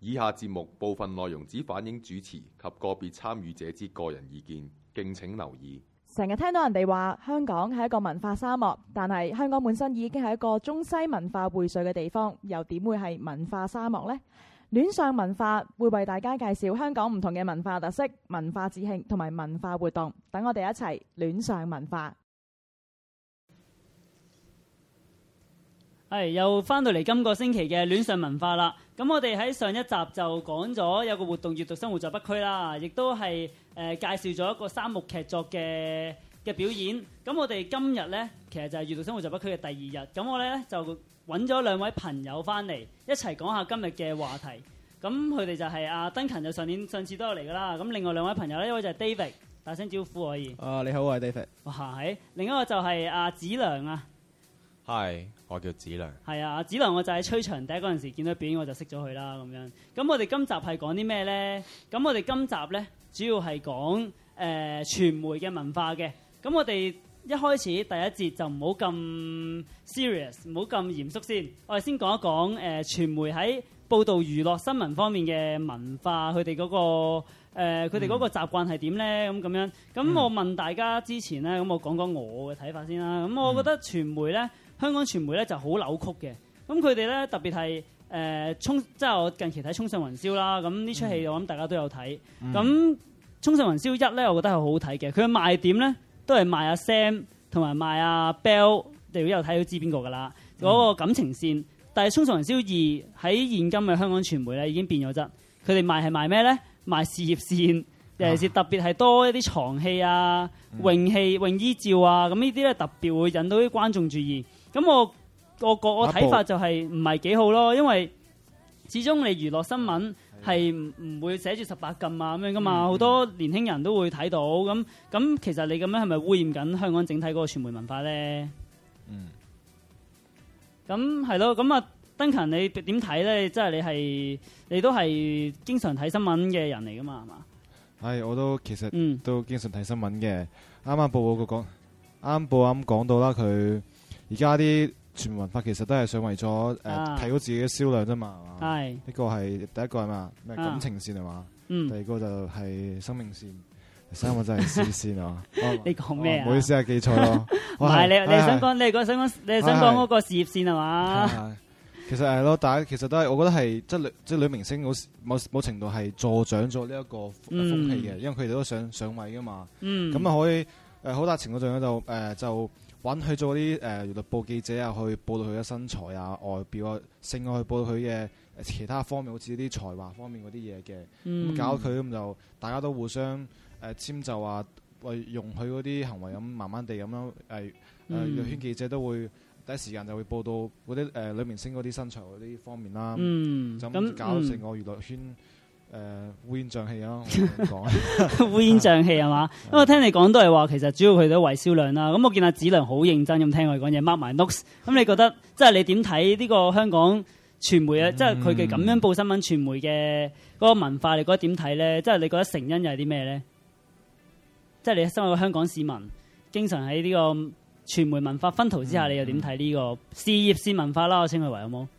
以下節目部分內容只反映主持及個別參與者之個人意見，敬請留意。 成日聽到人哋話香港係一個文化沙漠，但係香港本身已經係一個中西文化匯萃嘅地方，又點會係文化沙漠呢？戀上文化會為大家介紹香港唔同嘅文化特色、文化節慶同埋文化活動，等我哋一齊戀上文化。 係又翻到嚟今個星期嘅戀上文化啦。咁我哋喺上一集就講咗有個活動，閱讀生活在北區啦，亦都係介紹咗一個三幕劇作嘅表演。咁我哋今日呢，其實就係閱讀生活在北區嘅第二日。咁我呢，就揾咗兩位朋友翻嚟一齊講下今日嘅話題。咁佢哋就係阿 Duncan，就上次都有嚟噶啦。咁另外兩位朋友呢，一位就係 David， 大聲招呼可以。 你好，我係 David。 哇，係。另一個就係阿子良啊。 Hi， 我叫子良。 係啊，子良我就喺吹場第一嗰陣時見到表演我就識咗佢啦咁樣。咁我哋今集係講啲咩咧？咁我哋今集咧主要係講傳媒嘅文化嘅。咁我哋一開始第一節就唔好咁 serious， 唔好咁嚴肅先。我哋先講一講傳媒喺報導娛樂新聞方面嘅文化，佢哋嗰個習慣係點咧？咁樣。咁我問大家之前咧，咁我講講我嘅睇法先啦。咁我覺得傳媒咧。香港傳媒咧就好扭曲嘅，咁佢哋咧特別係即係我近期睇《衝上雲霄》啦，咁呢出戲我諗大家都有睇。咁《衝上雲霄》1咧，我覺得係好好睇嘅。佢嘅賣點咧都係賣阿 Sam 同埋賣阿 Bell，你如果有睇都知邊個㗎啦。嗰個感情線，但係《衝上雲霄2》喺現今嘅香港傳媒咧已經變咗質。佢哋賣係賣咩咧？賣事業線，尤其是特別係多一啲床戲啊、泳衣照啊，咁呢啲咧特別會引到啲觀眾注意。咁我睇法就係唔係幾好咯，因為始終你娛樂新聞係唔會寫住18禁啊咁樣噶嘛，好多年輕人都會睇到。咁其實你咁樣係咪污染緊香港整體嗰個傳媒文化咧？咁係咯，咁啊 Duncan 你點睇咧？即係你都係經常睇新聞嘅人嚟噶嘛，係嘛？ 係，我都其實都經常睇新聞嘅。啱報講到啦，佢而家啲傳媒文化其實都係想為咗提高自己嘅銷量啫嘛，係嘛？係。呢個係第一個係嘛？咩感情線係嘛？第二個就係生命線，第三個就係事業線啊。 你講咩啊？ 唔好意思啊，記錯咯。 唔係你想講你想講嗰個事業線係嘛？ 其實係咯，大家其實都係，我覺得係即係女明星某程度係助長咗呢一個風氣嘅，因為佢哋都上位噶嘛。咁啊可以好大程度上就揾去做啲娛樂報記者啊，去報道佢嘅身材啊、外表啊、性愛，去報道佢嘅其他方面，好似啲才華方面嗰啲嘢嘅。咁搞佢咁就大家都互相遷就啊，為容許嗰啲行為咁，慢慢地咁樣娛樂圈記者都會第一時間就會報道嗰啲女明星嗰啲身材嗰啲方面啦。就咁搞成個娛樂圈烏煙瘴氣啊！講烏煙瘴氣係嘛？因為我聽你講都係話，其實主要佢都為銷量啦。咁我見阿子良好認真咁聽佢講嘢，mark 埋 notes。咁你覺得即係你點睇呢個香港傳媒啊？即係佢嘅咁樣報新聞傳媒嘅嗰個文化，你覺得點睇咧？即係你覺得成因又係啲咩咧？即係你身為一個香港市民，經常喺呢個傳媒文化薰陶之下，你又點睇呢個事業線文化啦？我稱佢為好冇？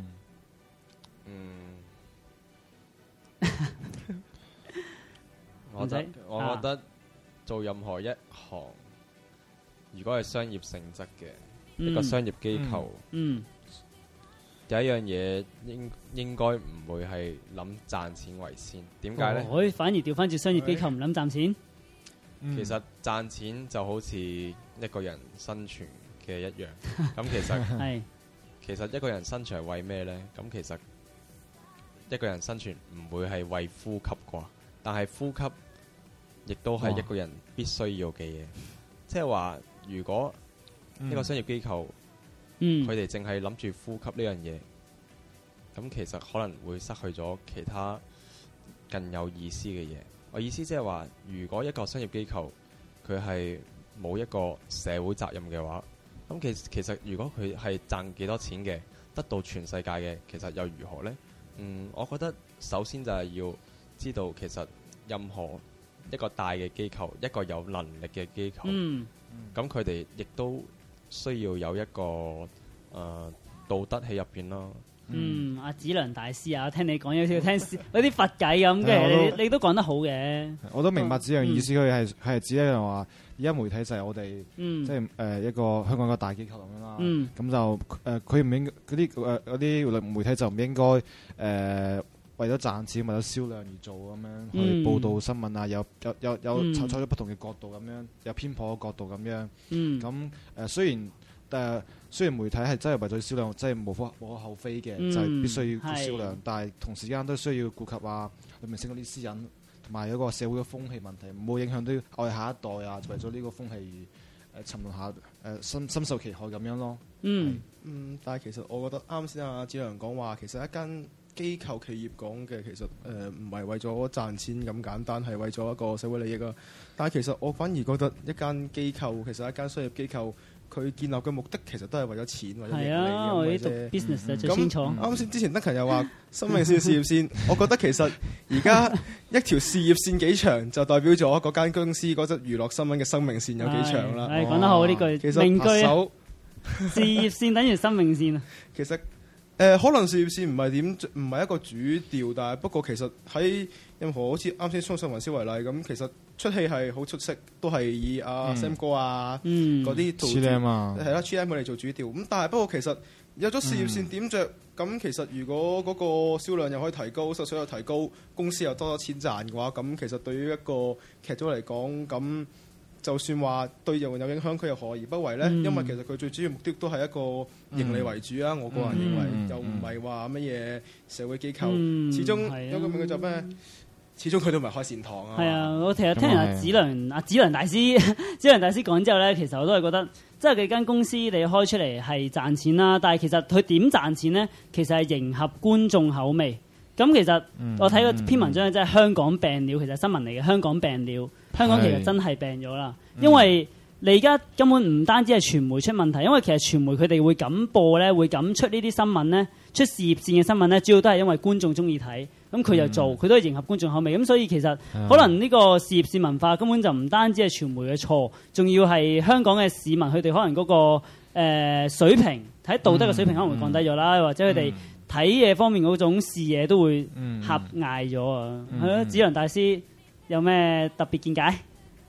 我覺得做任何一行，如果係商業性質嘅一個商業機構，第一樣嘢應該唔會係諗賺錢為先。點解咧？ 反而調翻轉商業機構唔諗賺錢。 其實賺錢就好似一個人生存嘅一樣。咁其實一個人生存係為咩咧？咁其實一個人生存唔會係為呼吸啩，但係呼吸亦都係一個人必須要嘅嘢。即係話，如果一個商業機構，佢哋淨係諗住呼吸呢樣嘢，咁其實可能會失去咗其他更有意思嘅嘢。我意思即係話，如果一個商業機構佢係冇一個社會責任嘅話，咁其實如果佢係賺幾多錢嘅，得到全世界嘅，其實又如何呢？我覺得首先就係要知道，其實任何一個大嘅機構，一個有能力嘅機構，咁佢哋亦都需要有一個道德喺入邊咯。 阿子良大師啊，聽你講有少聽嗰啲佛偈咁嘅，你都講得好嘅。 我都明白子良意思，佢係指咧話，而家媒體就係我哋即係一個香港嘅大機構咁樣啦。咁就佢唔應嗰啲媒體就唔應該為咗賺錢、為咗銷量而做咁樣去報導新聞啊，有採咗不同嘅角度咁樣，有偏頗嘅角度咁樣。咁雖然媒體係真係為咗銷量，真係無可厚非嘅，就係必須要顧銷量，但係同時間都需要顧及女明星嗰啲私隱，同埋有個社會嘅風氣問題，唔好影響到我哋下一代啊，為咗呢個風氣而沉淪下深受其害咁樣咯。 但係其實我覺得啱先阿子良講話，其實一間機構企業講嘅其實唔係為咗賺錢咁簡單，係為咗一個社會利益啊。但係其實我反而覺得一間機構，其實一間商業機構，佢建立嘅目的其實都係為咗錢或者盈利咁嘅啫。 business 就最清楚。 啱先之前德勤又話生命線、事業線，我覺得其實而家一條事業線幾長，就代表咗嗰間公司嗰則娛樂新聞嘅生命線有幾長啦。 講得好呢句， 其實名句事業線等於生命線啊。 其實可能事業線唔係一個主調，但係不過其實喺任何好似啱先《衝上雲霄》為例咁，其實出戲係好出色，都係以阿 Sam 哥啊嗰啲做係啦 ，GM 佢哋做主調。咁但係不過其實有咗事業線點着，咁其實如果嗰個銷量又可以提高，收視又提高，公司又多咗錢賺嘅話，咁其實對於一個劇組嚟講，咁就算話對人有影響，佢又何而不為呢？因為其實佢最主要目的都係一個盈利為主啊！我個人認為，又唔係話乜嘢社會機構，始終有個名叫做咩？始終佢都唔係開善堂啊！ 係啊，我其實聽完阿子良大師講之後咧，其實我都係覺得，即係幾間公司你開出嚟係賺錢啦，但係其實佢點賺錢咧？其實係迎合觀眾口味。咁其實我睇個篇文章咧，即係香港病了，其實新聞嚟嘅。香港病了，香港其實真係病咗啦。因為你而家根本唔單止係傳媒出問題，因為其實傳媒佢哋會咁播咧，會咁出呢啲新聞咧，出事業線嘅新聞咧，主要都係因為觀眾中意睇，咁佢又做，佢都係迎合觀眾口味。咁所以其實可能呢個事業線文化根本就唔單止係傳媒嘅錯，仲要係香港嘅市民佢哋可能嗰個水平睇道德嘅水平可能會降低咗啦，或者佢哋睇嘢方面嗰種視野都會狹隘咗啊！係咯，子良大師有咩特別見解？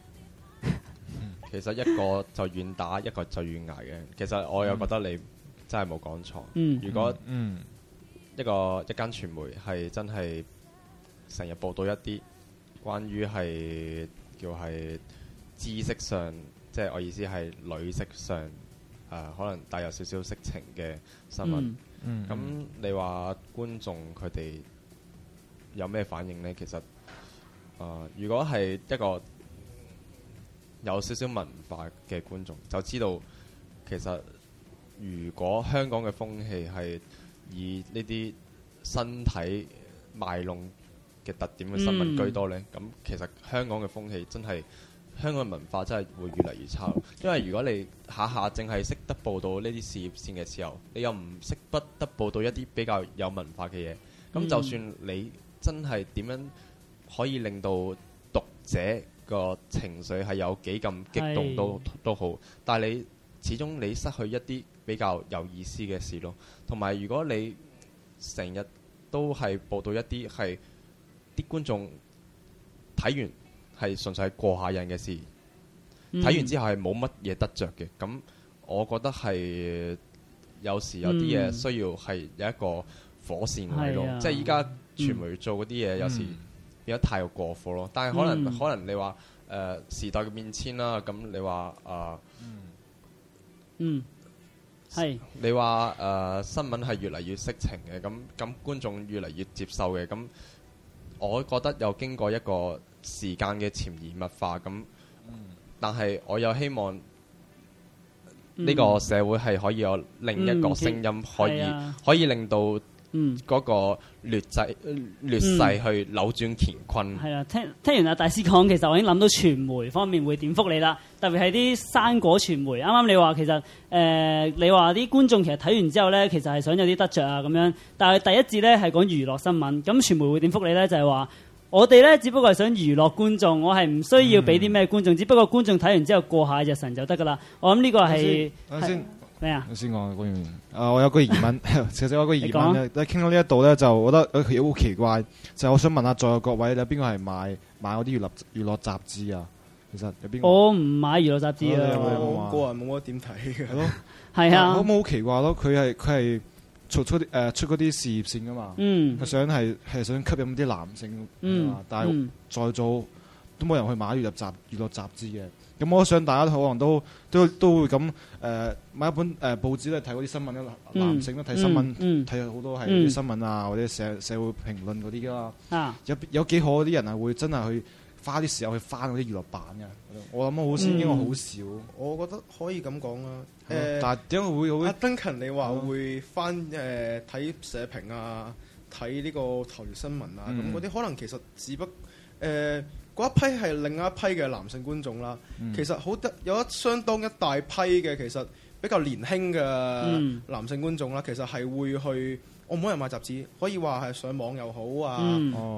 其實一個就願打，一個就願捱嘅。其實我又覺得你真係冇講錯。如果一間傳媒係真係成日報道一啲關於係叫係知識上，即係我意思係女色上可能帶有少少色情嘅新聞。咁你話觀眾佢哋有咩反應呢？其實如果係一個有少少文化嘅觀眾，就知道其實如果香港嘅風氣係以呢啲身體賣弄嘅特點嘅新聞居多呢，咁其實香港嘅風氣真係香港嘅文化真係會越嚟越差。因為如果你下下淨係識得報導呢啲事業線嘅時候，你又唔識不得報導一啲比較有文化嘅嘢，咁就算你真係點樣可以令到讀者個情緒係有幾咁激動都好，但係你始終你失去一啲比較有意思嘅事咯。同埋如果你成日都係報導一啲係啲觀眾睇完係純粹係過下癮嘅事，睇完之後係冇乜嘢得着嘅，咁我覺得係有時有啲嘢需要係有一個火線位咯。即係依家傳媒做嗰啲嘢有時變得太過火咯。但係可能你話時代嘅變遷啦，咁你話係你話新聞係越嚟越色情嘅，咁觀眾越嚟越接受嘅，咁我覺得又經過一個時間嘅潛移默化咁，但係我又希望呢個社會係可以有另一個聲音，可以令到嗰個劣勢去扭轉乾坤。係啊， 聽完阿大師講，其實我已經諗到傳媒方面會點覆你啦。特別係啲生果傳媒，啱啱你話其實你話啲觀眾其實睇完之後咧，其實係想有啲得着啊咁樣。但係第一節咧係講娛樂新聞，咁傳媒會點覆你咧？就係話我哋咧只不過係想娛樂觀眾，我係唔需要俾啲咩觀眾，只不過觀眾睇完之後過下日神就得噶啦。我諗呢個係咩啊？ 先講我有個疑問，其實我有個疑問咧，傾到呢一度咧，就我覺得佢好奇怪，就係我想問下在座各位，有邊個係買嗰啲娛樂雜誌啊？其實有邊個？ 我唔買娛樂雜誌啊， 我個人冇乜點睇嘅。 係咯， 係啊， 好奇怪咯，佢係出嗰啲事業線噶嘛，佢想係想吸引啲男性，但係在座都冇人去買娛樂雜誌嘅。咁我想大家可能都會咁買一本報紙咧，睇嗰啲新聞咧，男性都睇新聞，睇好多係啲新聞啊，或者社會評論嗰啲噶嘛。有幾可啲人係會真係去花啲時間去翻嗰啲娛樂版嘅。我諗應該好少。 我覺得可以咁講啦。 但係點解會阿登勤你話會翻睇社評啊，睇呢個頭條新聞啊，咁嗰啲可能其實只不嗰一批係另一批嘅男性觀眾啦。其實有相當一大批嘅其實比較年輕嘅男性觀眾啦，其實係會去澳門人買雜誌，可以話係上網又好啊。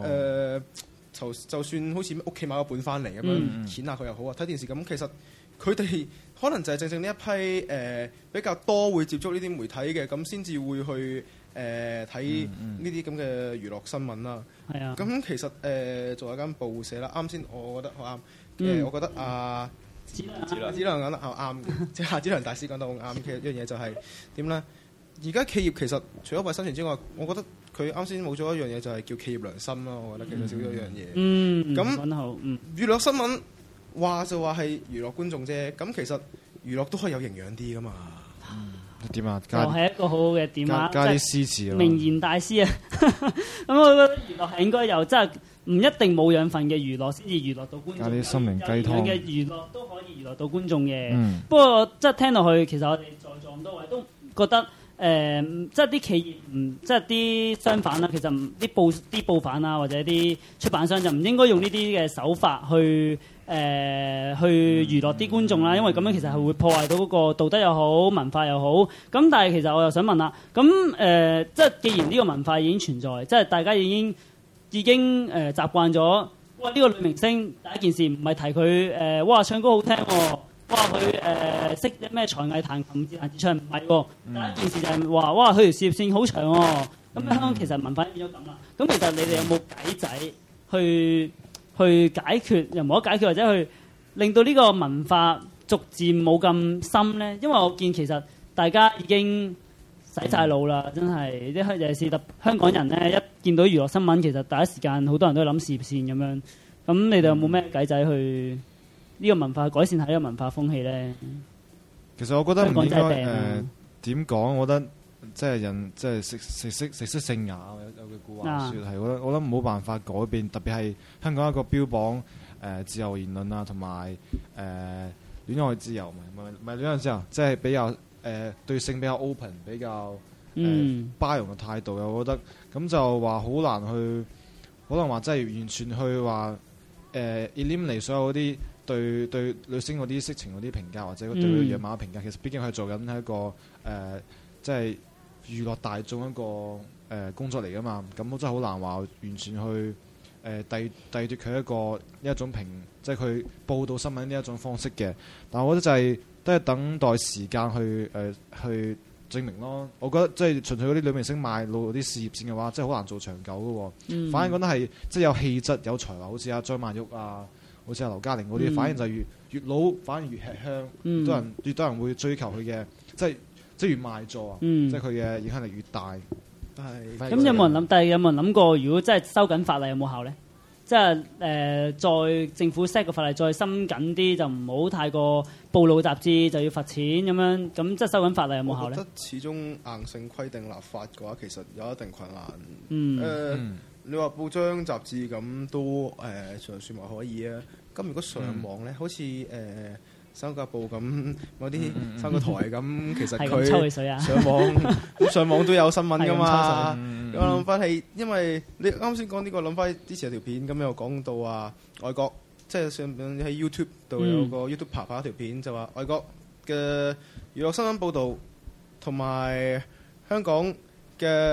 就算好似屋企買個本翻嚟咁樣掀下佢又好啊，睇電視咁，其實佢哋可能就係正正呢一批比較多會接觸呢啲媒體嘅，咁先至會去睇呢啲咁嘅娛樂新聞啦。係啊，咁其實做一間報社啦，啱先我覺得好啱。我覺得子良講得啱嘅，即係夏子良大師講得好啱嘅一樣嘢就係點咧？而家企業其實除咗為生存之外，我覺得佢啱先冇咗一樣嘢，就係叫企業良心咯。我覺得其實少咗一樣嘢。咁講得好。 娛樂新聞話就話係娛樂觀眾啫。咁其實娛樂都可以有營養啲噶嘛。 點啊？ 又係一個好好嘅點啊！ 加啲詩詞啊！ 名言大師啊！咁我覺得娛樂係應該有，即係唔一定冇養分嘅娛樂先至娛樂到觀眾。 加啲心靈雞湯嘅娛樂都可以娛樂到觀眾嘅。不過即係聽落去，其實我哋在座咁多位都覺得即係啲企業即係啲商販啦，其實啲報販啊或者啲出版商就唔應該用呢啲嘅手法去娛樂啲觀眾啦，因為咁樣其實係會破壞到嗰個道德又好、文化又好。咁但係其實我又想問啦，咁即係既然呢個文化已經存在，即係大家已經習慣咗，哇！呢個女明星第一件事唔係提佢哇唱歌好聽喎，哇佢識咩才藝彈琴自彈自唱，唔係喎。第一件事就係話哇佢條事業線好長喎。咁香港其實文化變咗咁啦。咁其實你哋有冇計仔去解決，又冇得解決，或者去令到呢個文化逐漸冇咁深咧？因為我見其實大家已經洗晒腦啦，真係啲尤其是香港人咧，一見到娛樂新聞，其實第一時間好多人都諗事業線咁樣。咁你哋有冇咩計仔去呢個文化改善下呢個文化風氣咧？ 其實我覺得唔應該點講，我覺得即係人即係食色性也，有句古話説係，我覺得冇辦法改變，特別係香港一個標榜自由言論啊，同埋戀愛自由，唔係戀愛自由，即係比較對性比較 open， 比較包容嘅態度，我覺得咁就話好難去，可能話真係完全去話eliminate 所有嗰啲對女星嗰啲色情嗰啲評價，或者對佢樣貌嘅評價。其實畢竟佢做緊係一個即係娛樂大眾一個工作嚟噶嘛，咁我真係好難話完全去遞奪佢一種即係佢報導新聞呢一種方式嘅。但係我覺得都係等待時間去證明咯。我覺得即係純粹嗰啲女明星賣路嗰啲事業線嘅話，真係好難做長久嘅喎。反而覺得係即係有氣質有才華，好似阿張曼玉啊，好似阿劉嘉玲嗰啲，反而就越老反而越吃香，越多人會追求佢嘅，即係越賣座啊，即係佢嘅影響力越大。 咁有冇人諗？但係有冇人諗過，如果真係收緊法例有冇效咧？即係再政府 set 個法例再深緊啲，就唔好太過暴露雜誌，就要罰錢咁樣。咁即係收緊法例有冇效咧？ 我覺得始終硬性規定立法嘅話，其實有一定困難。你話報章雜誌咁都尚算話可以啊。咁如果上網咧，好似三甲報咁嗰啲三個台咁，其實佢上網都有新聞噶嘛。我諗翻係，因為你啱先講呢個，諗翻之前有條片咁又講到話外國，即係上喺 YouTube 度有個 YouTube 拍一條片，就話外國嘅娛樂新聞報導同埋香港嘅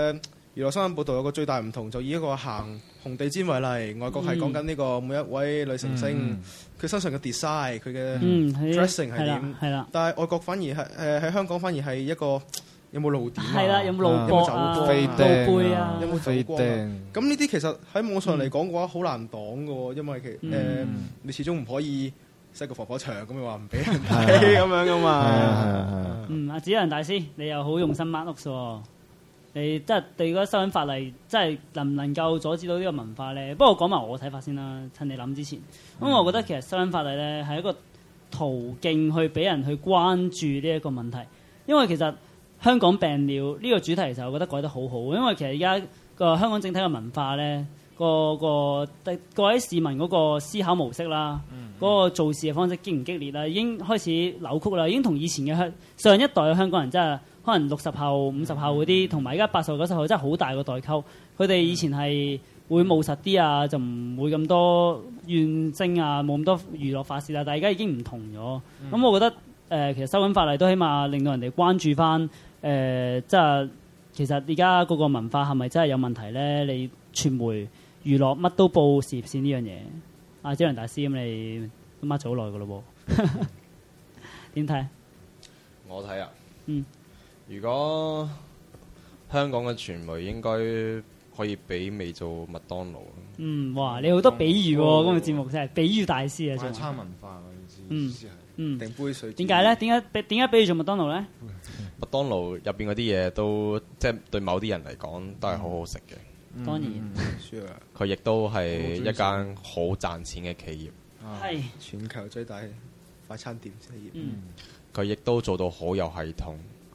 娛樂新聞報導有個最大唔同，就以一個行紅地氈為例，外國係講緊呢個每一位女明星佢身上嘅 design， 佢嘅 dressing 係點，但係外國反而係喺香港反而係一個有冇露點啊， 係啦，有冇露波啊，露背啊， 有冇走光啊？咁呢啲其實喺網上嚟講嘅話好難擋嘅喎，因為你始終唔可以set個防火牆咁，你話唔俾人睇咁樣噶嘛。 阿子陽大師，你又好用心 mark notes 喎。你即係對嗰個修緊法例，真係能唔能夠阻止到呢個文化咧？不過講埋我睇法先啦，趁你諗之前。咁我覺得其實修緊法例咧係一個途徑去俾人去關注呢一個問題，因為其實香港病了呢個主題其實我覺得改得好好，因為其實而家個香港整體嘅文化咧，各位市民嗰個思考模式啦，嗰個做事嘅方式激唔激烈啦，已經開始扭曲啦，已經同以前嘅上一代嘅香港人真係。可能60後、50後嗰啲，同埋而家80後、90後真係好大個代溝。佢哋以前係會務實啲啊，就唔會咁多怨聲啊，冇咁多娛樂發泄啊。但係而家已經唔同咗。咁我覺得其實收緊法例都起碼令到人哋關注翻即係其實而家嗰個文化係咪真係有問題咧？你傳媒娛樂乜都報事業線呢樣嘢。阿張良大師咁你都乜咗好耐噶咯喎？點睇？ 我睇啊，如果香港嘅傳媒應該可以媲美做麥當勞。 哇！你好多比喻喎，咁個節目真係比喻大師啊！ 晚餐文化嘅意思係， 訂杯水。 點解咧？點解比喻做麥當勞咧？ 麥當勞入邊嗰啲嘢都即係對某啲人嚟講都係好好食嘅。 當然， 佢亦都係一間好賺錢嘅企業， 係全球最大快餐店企業。 佢亦都做到好有系統。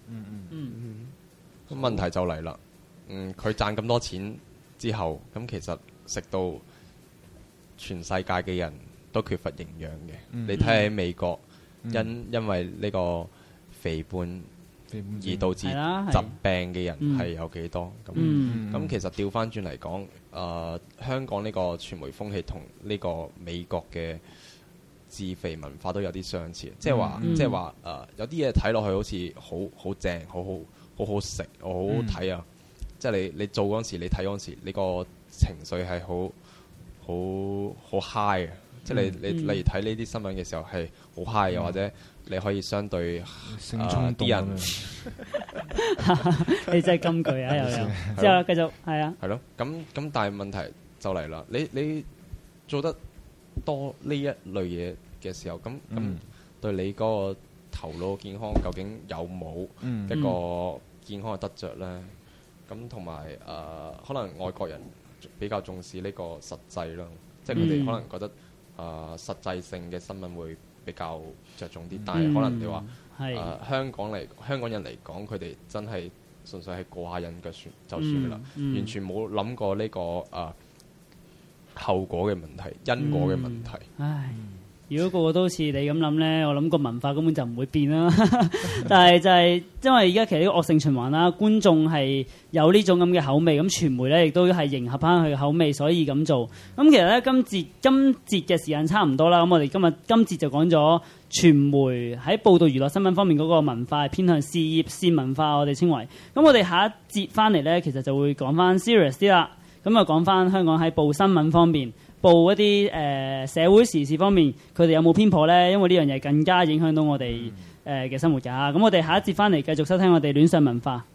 咁問題就嚟啦。佢賺咁多錢之後，咁其實食到全世界嘅人都缺乏營養嘅。你睇下美國，因為呢個肥胖而導致疾病嘅人係有幾多？咁其實調翻轉嚟講，香港呢個傳媒風氣同呢個美國嘅自肥文化都有啲相似，即係話有啲嘢睇落去好似好正，好好食，好好睇啊！即係你做嗰陣時，你睇嗰陣時，你個情緒係好 high 嘅。即係你例如睇呢啲新聞嘅時候係好 high 嘅，或者你可以相對啲人， 你真係金句啊！又之後繼續係啊， 係咯。咁但係問題就嚟啦，你做得多呢一類嘢嘅時候，咁對你嗰個頭腦健康究竟有冇一個健康嘅得着咧？咁同埋可能外國人比較重視呢個實際啦，即係佢哋可能覺得實際性嘅新聞會比較着重啲，但係可能你話香港人嚟講，佢哋真係純粹係過下癮嘅就算啦，完全冇諗過呢個後果嘅問題、因果嘅問題。 如果個個都好似你咁諗咧，我諗個文化根本就唔會變啦。但係就係因為而家其實呢個惡性循環啦，觀眾係有呢種咁嘅口味，咁傳媒咧亦都係迎合翻佢嘅口味，所以咁做。咁其實咧今節嘅時間差唔多啦，咁我哋今節就講咗傳媒喺報導娛樂新聞方面嗰個文化係偏向事業線文化，我哋稱為。咁我哋下一節翻嚟咧，其實就會講翻 serious 啲啦。咁啊講翻香港喺報新聞方面。報一啲社會時事方面，佢哋有冇偏頗呢？因為呢樣嘢更加影響到我哋嘅生活㗎。咁我哋下一節翻嚟繼續收聽我哋戀上文化。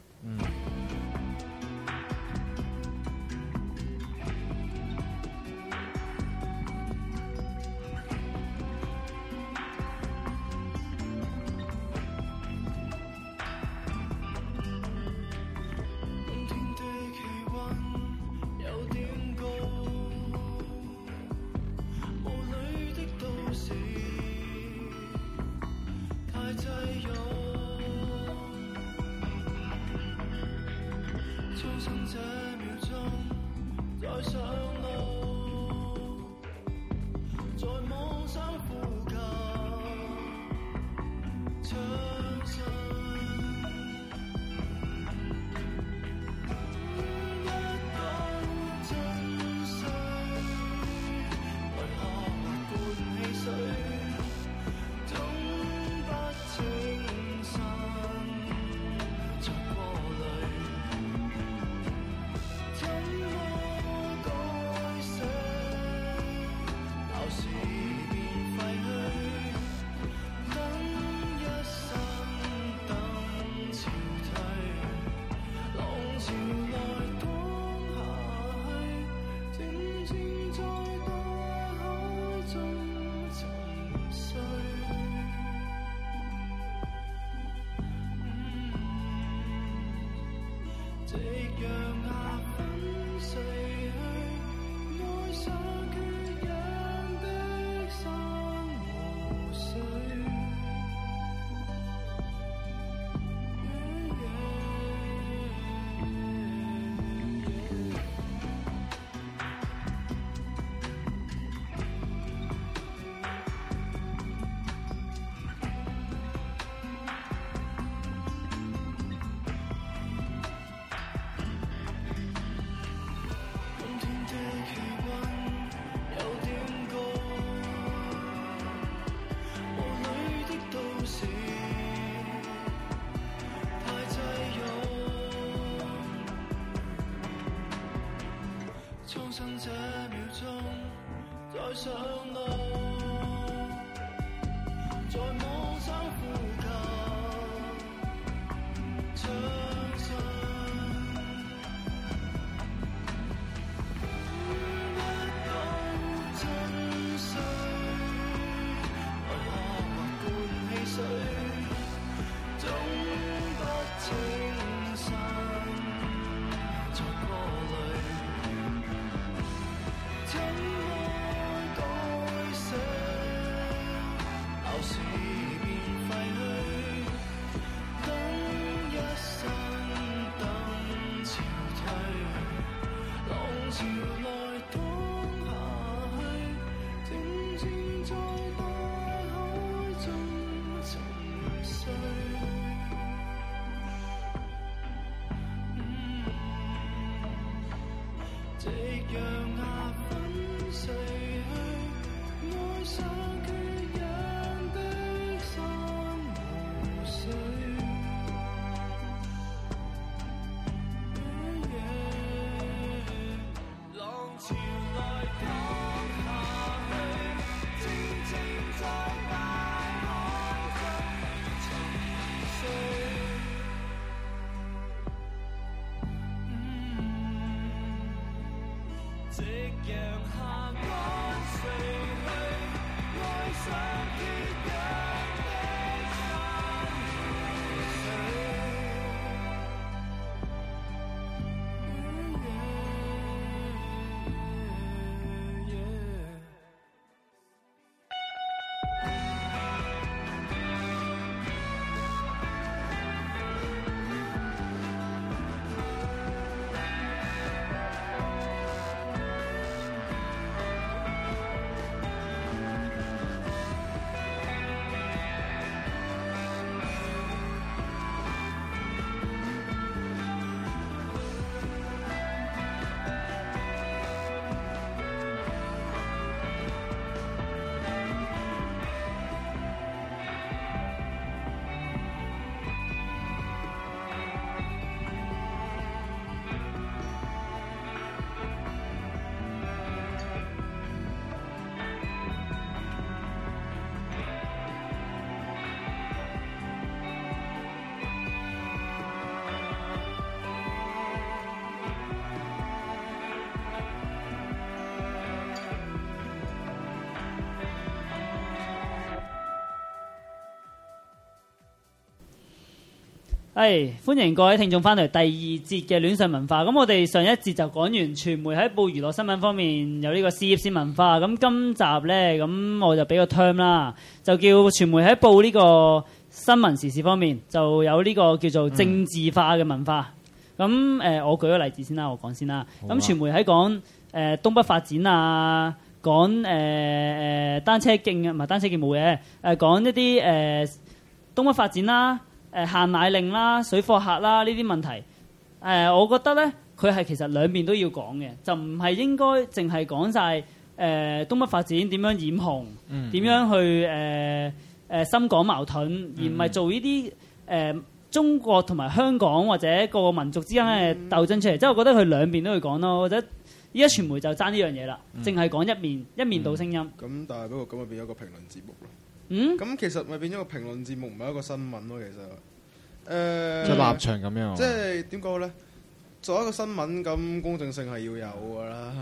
歡迎各位聽眾翻嚟第二節嘅戀上文化。咁我哋上一節就講完傳媒喺報娛樂新聞方面有呢個事業線文化。咁今集呢，咁我就俾個 term 啦，就叫傳媒喺報呢個新聞時事方面就有呢個叫做政治化嘅文化。咁我舉個例子先啦，我講先啦。咁傳媒喺講東北發展啊，講單車徑啊，唔係單車徑冇嘅，講一啲東北發展啦。限奶令啦、水貨客啦呢啲問題，我覺得咧佢係其實兩邊都要講嘅，就唔係應該淨係講晒東北發展點樣染紅，點樣去深港矛盾，而唔係做呢啲中國同埋香港或者各個民族之間嘅鬥爭出嚟。即係我覺得佢兩邊都要講咯。或者依家傳媒就爭呢樣嘢啦，淨係講一面倒聲音。 咁但係不過咁咪變咗個評論節目咯。咁其實咪變咗個評論節目，唔係一個新聞咯。其實即係立場咁樣。 即係點講咧？作為一個新聞咁公正性係要有㗎啦。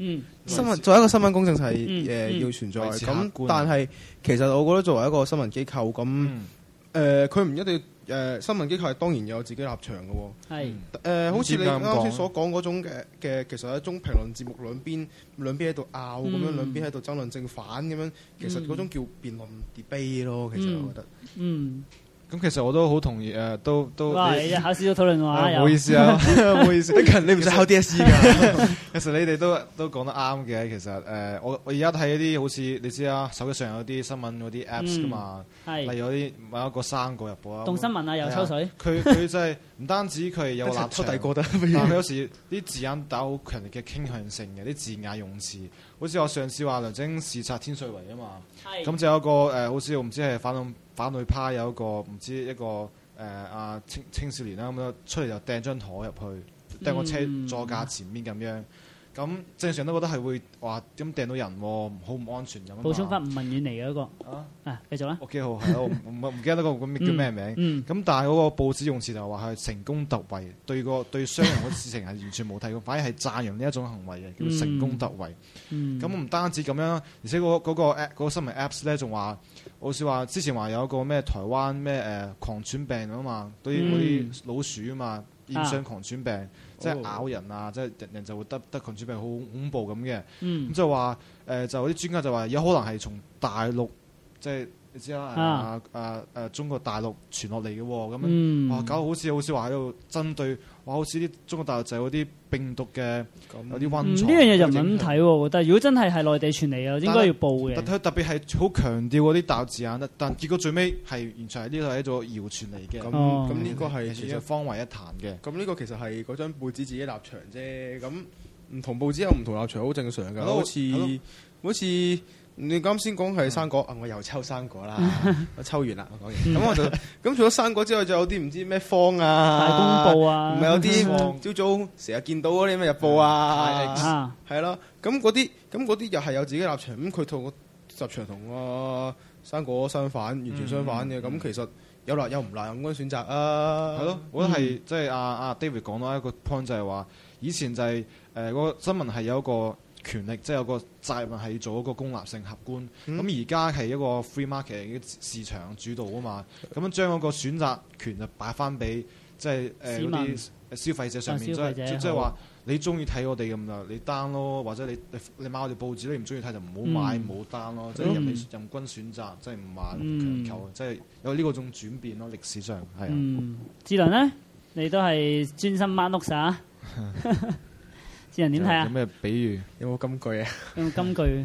新聞作為一個新聞公正係要存在咁，但係其實我覺得作為一個新聞機構咁，佢唔一定新聞機構係當然有自己立場嘅喎。係好似你啱先所講嗰種嘅，其實係一種評論節目，兩邊喺度拗咁樣，兩邊喺度爭論正反咁樣，其實嗰種叫辯論 debate 咯。其實我覺得。 咁其實我都好同意都。 哇！你考試都討論話， 唔好意思啊，唔好意思。 你唔使考 DSE 㗎。 其實你哋都講得啱嘅。其實我而家睇一啲好似你知啊，手機上有啲新聞嗰啲 Apps 㗎嘛，例如啲某一個生果入報啊， 動新聞啊，又抽水。 佢真係唔單止佢係有立場， 出第個得， 但係有時啲字眼帶好強烈嘅傾向性嘅，啲字眼用詞，好似我上次話梁振英視察天水圍啊嘛，咁就有一個好似我唔知係反對派有一個唔知一個青少年啦，咁樣出嚟就掟張台入去，掟個車座架前面咁樣。咁正常都覺得係會話咁掟到人喎，好唔安全咁。 補充翻吳文遠嚟嘅嗰個繼續啦。 OK 好，係咯，唔記得嗰個叫咩名。咁但係嗰個報紙用詞就話係成功突圍，對商人嘅事情係完全冇睇過，反而係讚揚呢一種行為嘅，叫成功突圍。咁唔單止咁樣，而且嗰個新聞 Apps 咧仲話，好似話之前話有一個咩台灣咩狂犬病啊嘛，對嗰啲老鼠啊嘛，染上狂犬病。即係咬人啊！即係人就會得狂犬病，好恐怖咁嘅。咁就話就啲專家就話有可能係從大陸，即係你知啦，中國大陸傳落嚟嘅喎。咁樣哇，搞到好似話喺度針對，哇！好似啲中國大陸就有啲病毒嘅有啲溫床。 呢樣嘢就唔係咁睇喎，我覺得如果真係內地傳嚟嘅，應該要報嘅。 特別係好強調嗰啲大陸字眼，但結果最尾係完全係呢個係一種謠傳嚟嘅。 咁呢個係其實方為一談嘅。 咁呢個其實係嗰張報紙自己立場啫。咁唔同報紙有唔同立場，好正常㗎。好似你啱先講係生果，我又抽生果啦，我抽完啦，我講完。咁我就咁除咗生果之外，仲有啲唔知咩方啊、 大公報啊， 唔係有啲朝早成日見到嗰啲咩日報啊，係咯。咁嗰啲又係有自己立場。咁佢同個立場同生果相反，完全相反嘅。咁其實有辣有唔辣，咁樣選擇啊。係咯，我覺得係即係阿 David 講到一個 point 就係話，以前就係個新聞係有一個權力，即係有個責任係做一個公立性客觀。咁而家係一個 free market 嘅市場主導啊嘛。咁樣將嗰個選擇權就擺翻俾即係嗰啲消費者上面，即係話你中意睇我哋咁啦，你 down 咯，或者你買我哋報紙，你唔中意睇就唔好買，唔好 down 咯。即係任君選擇，即係唔買唔強求，即係有呢個種轉變咯。歷史上係啊。 智倫呢，你都係專心掹屋晒。智倫點睇啊？ 有咩比喻？ 有冇金句啊？ 有冇金句？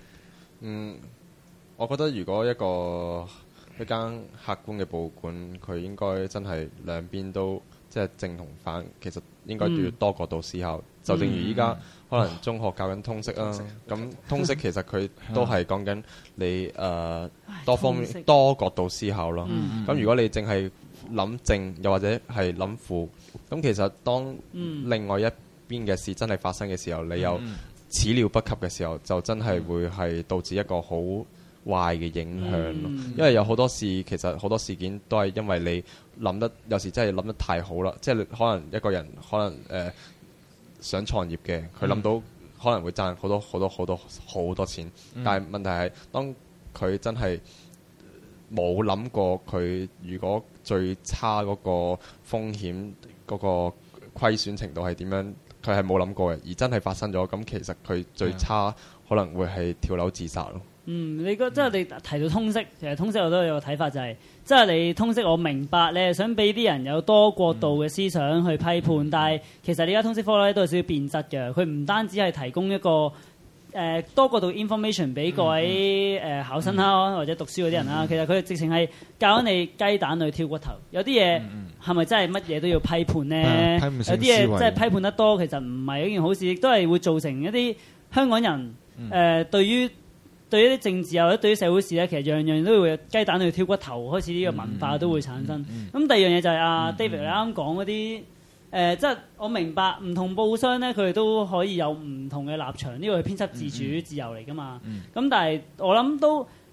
我覺得如果一間客觀嘅報館，佢應該真係兩邊都即係正同反，其實應該要多角度思考。就正如依家可能中學教緊通識啦，咁通識其實佢都係講緊你多方面多角度思考咯。咁如果你淨係諗正，又或者係諗負，咁其實當另外一邊嘅事真係發生嘅時候，你有始料不及嘅時候，就真係會係導致一個好壞嘅影響咯。因為有好多事，其實好多事件都係因為你諗得有時真係諗得太好啦。即係可能一個人可能想創業嘅，佢諗到可能會賺好多錢，但係問題係當佢真係冇諗過佢如果最差嗰個風險嗰個虧損程度係點樣。佢係冇諗過嘅，而真係發生咗，咁其實佢最差可能會係跳樓自殺咯。 你即係你提到通識，其實通識我都有個睇法，就係即係你通識，我明白你係想俾啲人有多角度嘅思想去批判，但係其實你而家通識科咧都有少少變質嘅，佢唔單止係提供一個多角度 information 俾各位考生啦，或者讀書嗰啲人啦，其實佢直情係教緊你雞蛋去挑骨頭，有啲嘢係咪真係乜嘢都要批判呢？有啲嘢真係批判得多，其實唔係一件好事，亦都係會造成一啲香港人對於一啲政治或者對於社會事咧，其實樣樣都會有雞蛋去挑骨頭，開始呢個文化都會產生。咁第二樣嘢就係David 你啱講嗰啲。即係我明白唔同報商咧，佢哋都可以有唔同嘅立場，呢個係編輯自主自由嚟噶嘛。咁但係我諗都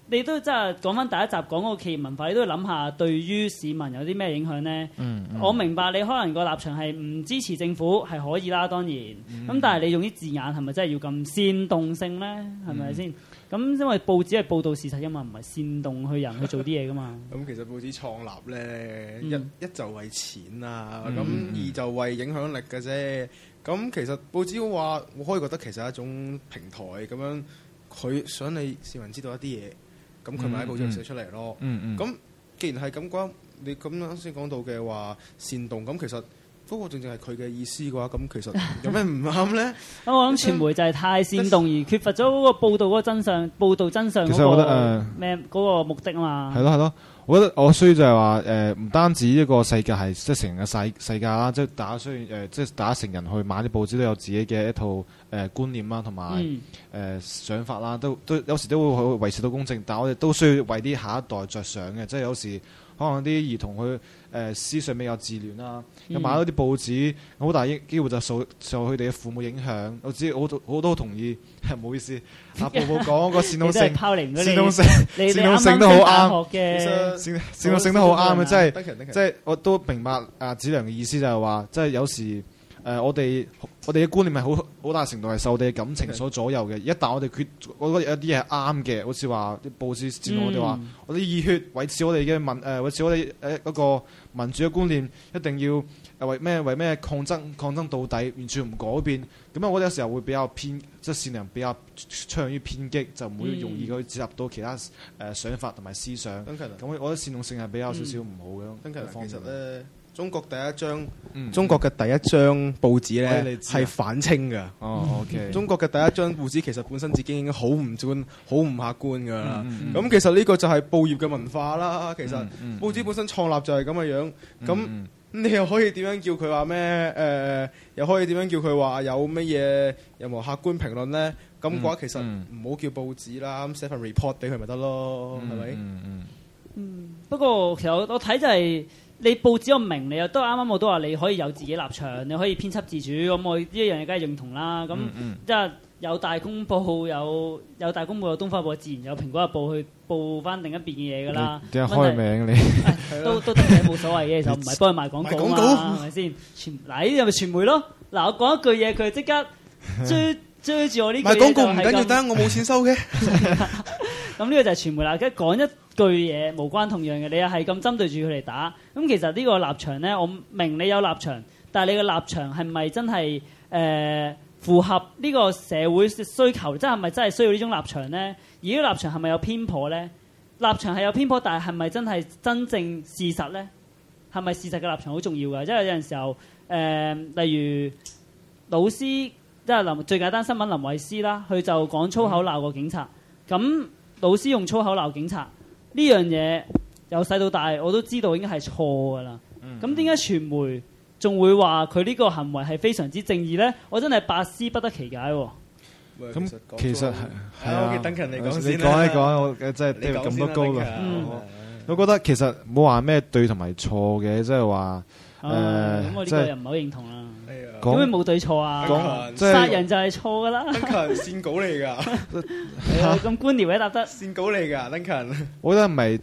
你都真係講翻第一集講嗰個企業文化，你都要諗下對於市民有啲咩影響咧？我明白你可能個立場係唔支持政府係可以啦，當然。咁但係你用啲字眼係咪真係要咁煽動性咧？係咪先？咁因為報紙係報導事實㗎嘛，唔係煽動去人去做啲嘢㗎嘛。 咁其實報紙創立咧，一就為錢啊，咁二就為影響力嘅啫。咁其實報紙話，我可以覺得其實係一種平台咁樣，佢想你市民知道一啲嘢，咁佢咪喺報紙度寫出嚟咯。咁既然係咁講，你咁啱先講到嘅話煽動，咁其實嗰個正正係佢嘅意思嘅話，咁其實有咩唔啱咧？ 咁我諗傳媒就係太煽動而缺乏咗嗰個報導嗰個真相，報導真相嗰個咩嗰個目的啊嘛。 係咯。我覺得我需要就係話唔單止一個世界係即係成個世界啦，即係大家需要即係大家成人去買啲報紙都有自己嘅一套觀念啦，同埋想法啦，都有時都會維持到公正，但係我哋都需要為啲下一代着想嘅，即係有時可能啲兒童佢思想比較自戀啦，咁買咗啲報紙，好大機會就受佢哋嘅父母影響。我知我都同意，唔好意思，阿寶寶講個煽動性都好啱，煽動性都好啱嘅，即係我都明白阿子良嘅意思就係話，即係有時我哋嘅觀念係好大程度係受我哋嘅感情所左右嘅。一旦我哋我覺得有啲嘢係啱嘅，好似話啲報紙煽動我哋話，我哋熱血維持我哋嘅維持我哋嗰個民主嘅觀念，一定要為咩抗爭到底，完全唔改變。咁我覺得有時候會比較偏，即係善良比較趨向於偏激，就唔會容易去接納到其他想法同埋思想。咁我覺得煽動性係比較少少唔好嘅。 其實咧，中國嘅第一張報紙咧係反清嘅。OK。中國嘅第一張報紙其實本身自己已經好唔專、好唔客觀㗎啦。咁其實呢個就係報業嘅文化啦。其實報紙本身創立就係咁嘅樣。咁你又可以點樣叫佢話咩？又可以點樣叫佢話有乜嘢任何客觀評論咧？咁嘅話其實唔好叫報紙啦，咁寫份 report 俾佢咪得咯，係咪？ 不過其實我睇就係。你報紙我明，你又都啱啱我都話你可以有自己立場，你可以編輯自主，咁我呢一樣嘢梗係認同啦。咁即係有大公報，有大公報，有東方報，自然有蘋果日報去報翻另一邊嘅嘢㗎啦。 點解開名你？ 都得嘅，冇所謂嘅，就唔係幫佢賣廣告嘛，係咪先？嗱，呢啲咪傳媒咯。嗱，我講一句嘢，佢即刻追住我呢句嘢。賣廣告唔緊要得，我冇錢收嘅。咁呢個就係傳媒啦，跟住講一句嘢無關痛癢嘅，你又係咁針對住佢嚟打。咁其實呢個立場咧，我明你有立場，但係你嘅立場係咪真係符合呢個社會需求？即係咪真係需要呢種立場咧？而呢個立場係咪有偏頗咧？立場係有偏頗，但係係咪真係真正事實咧？係咪事實嘅立場好重要㗎？即係有陣時候例如老師，即係最簡單新聞林慧思啦，佢就講粗口鬧個警察。咁老師用粗口鬧警察呢樣嘢，由細到大我都知道應該係錯㗎啦。咁點解傳媒仲會話佢呢個行為係非常之正義咧？我真係百思不得其解喎。 咁其實係啊， 等人嚟講先。 你講一講，我真係跌咁多高啦。我覺得其實冇話咩對同埋錯嘅，即係話咁我呢個又唔係好認同啦。點會冇對錯啊？殺人就係錯㗎啦。 Duncan 線稿嚟㗎， 咁官僚嘅答得線稿嚟㗎 Duncan。 我覺得唔係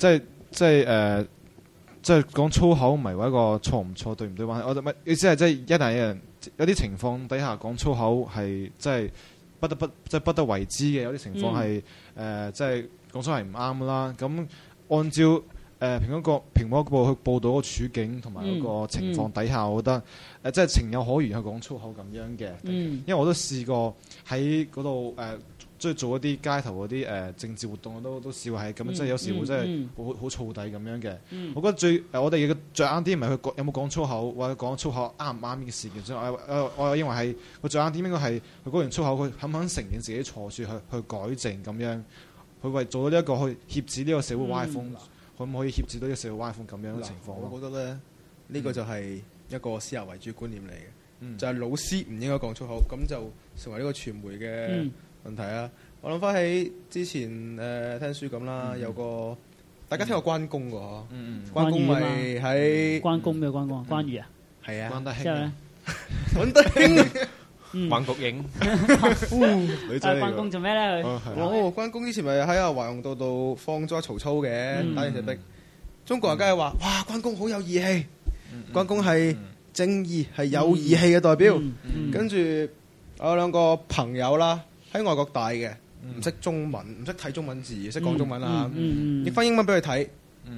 即係講粗口唔係話一個錯唔錯對唔對話，我咪意思係即係一旦有啲情況底下講粗口係即係不得為之嘅，有啲情況係即係講粗係唔啱啦。咁按照蘋果報去報導嗰個處境同埋嗰個情況底下，我覺得即係情有可原去講粗口咁樣嘅。因為我都試過喺嗰度即係做一啲街頭嗰啲政治活動，都試過係咁樣，即係有時會真係好燥底咁樣嘅。我覺得我哋嘅着眼點唔係佢有冇講粗口，或者講粗口啱唔啱呢件事件。所以我認為係個着眼點應該係佢講完粗口，佢肯唔肯承認自己錯處去改正咁樣，佢為做到呢一個去遏止呢個社會歪風。可唔可以協助到呢個社會歪風咁樣嘅情況？ 我覺得咧，呢個就係一個思維為主觀念嚟嘅，就係老師唔應該講粗口，咁就成為呢個傳媒嘅問題啊！我諗翻起之前聽書咁啦，有個大家聽過關公嘅嗬，關公咪喺關公咩關公？關羽啊？ 係啊， 關德興。 之後咧， 關德興關菊英， 女仔嚟㗎。 關公做咩咧？佢哦，關公之前咪喺阿華容道度放咗曹操嘅，打完隻壁。中國人梗係話：哇，關公好有義氣，關公係正義，係有義氣嘅代表。跟住我有兩個朋友啦，喺外國大嘅，唔識中文，唔識睇中文字，識講中文啦。譯翻英文俾佢睇。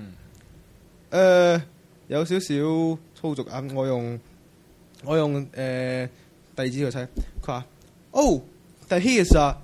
有少少粗俗啊！我用弟子去睇，佢話：that he is 啊，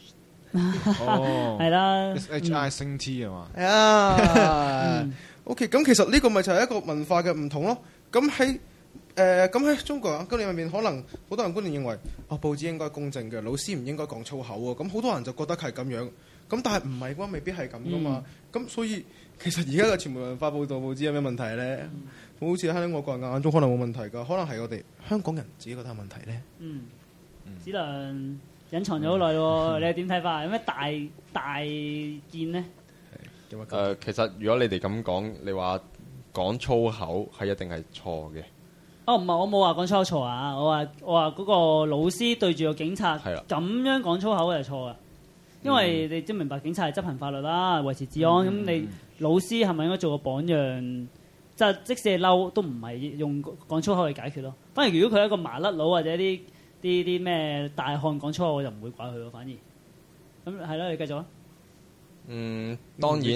哦， 係啦 ，HI 升 T 係嘛？ 係啊，OK，咁其實呢個咪就係一個文化嘅唔同咯。咁喺中國人觀念入面，可能好多人觀念認為，報紙應該公正嘅，老師唔應該講粗口喎。咁好多人就覺得係咁樣。咁但係唔係嘅話，未必係咁噶嘛。咁所以其實而家嘅傳媒文化報導報紙有咩問題咧？好似喺外國人眼中可能冇問題㗎，可能係我哋香港人自己覺得有問題咧。 子良隱藏咗好耐喎，你係點睇法？有咩大見呢？ 其實如果你哋咁講，你話講粗口係一定係錯嘅。 唔係，我冇話講粗口錯啊！我話嗰個老師對住個警察咁樣講粗口係錯啊！因為你都明白警察係執行法律啦，維持治安。咁你老師係咪應該做個榜樣？即使係嬲，都唔係用講粗口去解決咯。反而如果佢係一個麻甩佬或者啲咩大漢講粗口，我就唔會怪佢咯。反而咁係咯，你繼續啊。 當然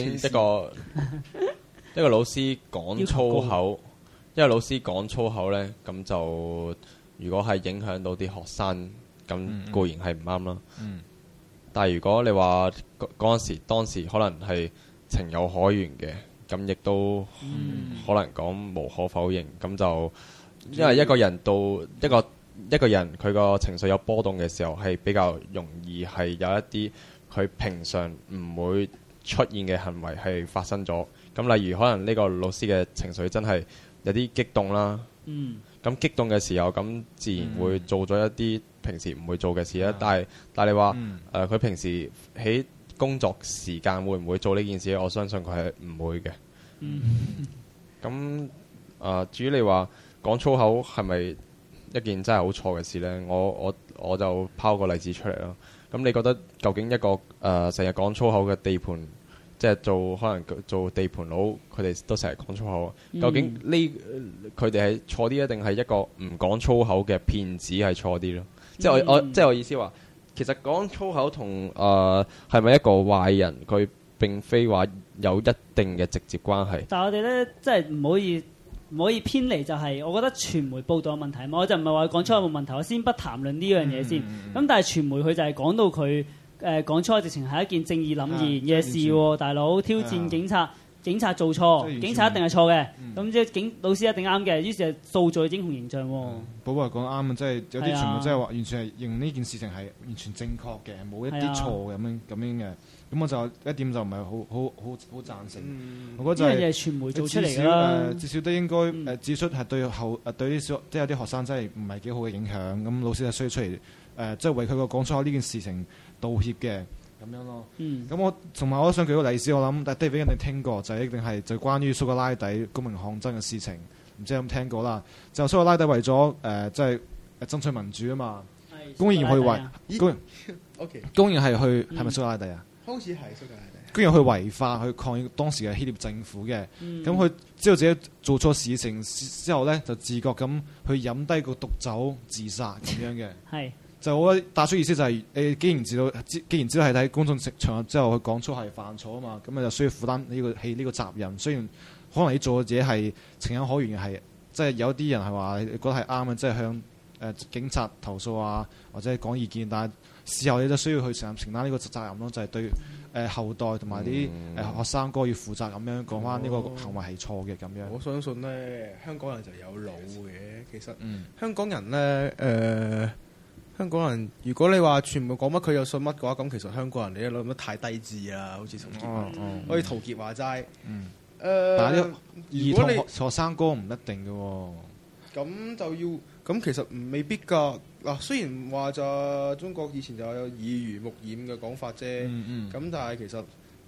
一個老師講粗口，因為老師講粗口咧，咁就如果係影響到啲學生，咁固然係唔啱啦。但係如果你話當時可能係情有可原嘅，咁亦都可能講無可否認。咁就因為一個人佢個情緒有波動嘅時候，係比較容易係有一啲佢平常唔會出現嘅行為係發生咗。咁例如可能呢個老師嘅情緒真係有啲激動啦。咁激動嘅時候，咁自然會做咗一啲平時唔會做嘅事啦。但係你話佢平時喺工作時間會唔會做呢件事？我相信佢係唔會嘅。咁至於你話講粗口係咪一件真係好錯嘅事呢？我就拋個例子出嚟啦。咁你覺得究竟一個成日講粗口嘅地盤，即係可能做地盤佬，佢哋都成日講粗口。究竟佢哋係錯啲，定係一個唔講粗口嘅騙子係錯啲咯？即係我意思話，其實講粗口同係咪一個壞人，佢並非話有一定嘅直接關係。 但係我哋咧，即係唔可以偏離，就係我覺得傳媒報導嘅問題。我就唔係話講粗口冇問題，我先不談論呢樣嘢先。咁但係傳媒佢就係講到佢講粗口直情係一件正義凜然嘅事喎，大佬挑戰警察。警察做錯，警察一定係錯嘅，咁即係老師一定啱嘅，於是係塑造英雄形象喎。 寶寶講啱啊，即係有啲傳媒即係話完全係認呢件事情係完全正確嘅，冇一啲錯嘅咁樣嘅。咁我就一點就唔係好贊成。我覺得就係傳媒做出嚟㗎啦。至少都應該指出係對啲即係有啲學生真係唔係幾好嘅影響。咁老師係需要出嚟即係為佢個講粗口呢件事情道歉嘅。咁樣咯，咁我同埋我都想舉個例子，我諗但係David一定聽過，就一定係就關於蘇格拉底公民抗爭嘅事情，唔知有冇聽過啦？就蘇格拉底為咗即係爭取民主啊嘛，公然去公然係去係咪蘇格拉底啊？ 好似係蘇格拉底， 公然去違法去抗議當時嘅希臘政府嘅，咁佢知道自己做錯事情之後咧，就自覺咁去飲低個毒酒自殺咁樣嘅。係。就我覺得帶出意思就係既然知道係喺公眾場合之後佢講粗係犯錯啊嘛，咁就需要負擔呢個責任。雖然可能你做嘅嘢係情有可原嘅，係即係有啲人係話你覺得係啱嘅，即係向警察投訴啊，或者講意見，但係事後你都需要去承擔呢個責任咯，就係對後代同埋啲學生哥要負責咁樣講翻呢個行為係錯嘅咁樣。 我相信咧，香港人就有腦嘅，其實香港人咧香港人，如果你話傳媒講乜佢又信乜嘅話，咁其實香港人你都諗得太低智啦，好似陶傑，好似陶傑話齋。 但係兒童學生哥唔一定嘅喎。 咁就要咁其實未必㗎。嗱，雖然話就中國以前就有耳濡目染嘅講法啫。咁但係其實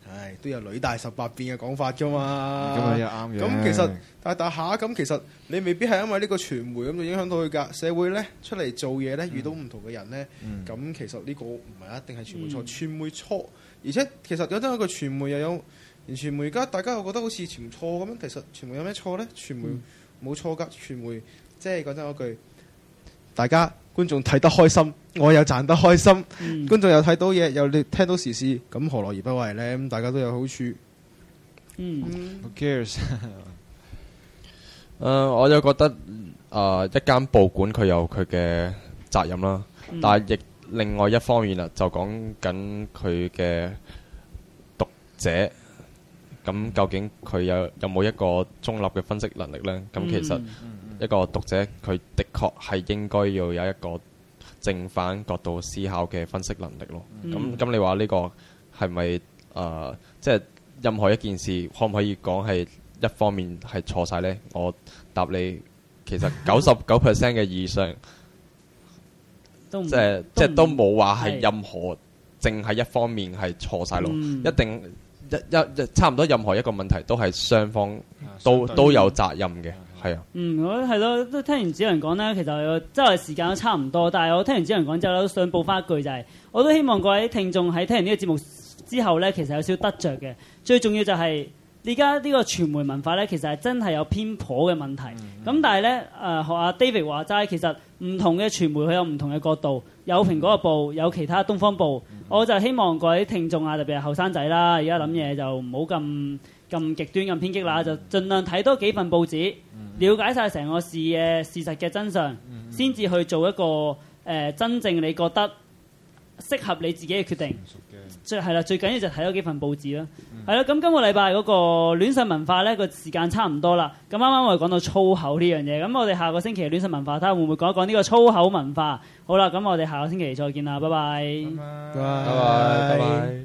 都有女大18變嘅講法㗎嘛。 咁又啱嘅。 咁其實大下咁，其實你未必係因為呢個傳媒咁就影響到佢㗎。社會咧出嚟做嘢咧，遇到唔同嘅人咧，咁其實呢個唔係一定係傳媒錯，傳媒錯。而且其實有得一個傳媒又有，連傳媒而家大家又覺得好似傳錯咁樣。其實傳媒有咩錯咧？傳媒冇錯㗎。傳媒即係講真嗰句，大家觀眾睇得開心，我又賺得開心，觀眾又睇到嘢，又聽到時事，咁何樂而不為咧？咁大家都有好處。 Who cares？ 我就覺得一間報館佢有佢嘅責任啦，但係亦另外一方面啦，就講緊佢嘅讀者，咁究竟佢有冇一個中立嘅分析能力呢？咁其實一個讀者佢的確係應該要有一個正反角度思考嘅分析能力咯。咁你話呢個係咪即係任何一件事可唔可以講係一方面係錯晒呢？我答你，其實99% 嘅以上，即係都冇話係任何淨係一方面係錯晒咯。一定差唔多任何一個問題都係雙方都有責任嘅。係啊， 我係咯，都聽完子陽講咧，其實即係時間都差唔多，但係我聽完子陽講之後都想補翻一句就係，我都希望各位聽眾喺聽完呢個節目之後咧，其實有少少得着嘅。最重要就係而家呢個傳媒文化咧，其實係真係有偏頗嘅問題。咁但係咧，學阿 David 話齋，其實唔同嘅傳媒佢有唔同嘅角度，有蘋果日報，有其他東方報。我就希望各位聽眾啊，特別係後生仔啦，而家諗嘢就唔好咁極端咁偏激啦，就盡量睇多幾份報紙。了解晒成個事實嘅真相，先至去做一個真正你覺得適合你自己嘅決定。最緊要就睇多幾份報紙啦。係啦，咁今個禮拜嗰個戀上文化呢個時間差唔多啦。咁啱啱我哋講到粗口呢樣嘢，咁我哋下個星期戀上文化睇下會唔會講一講呢個粗口文化。好啦，咁我哋下個星期再見啦，拜拜。 拜拜。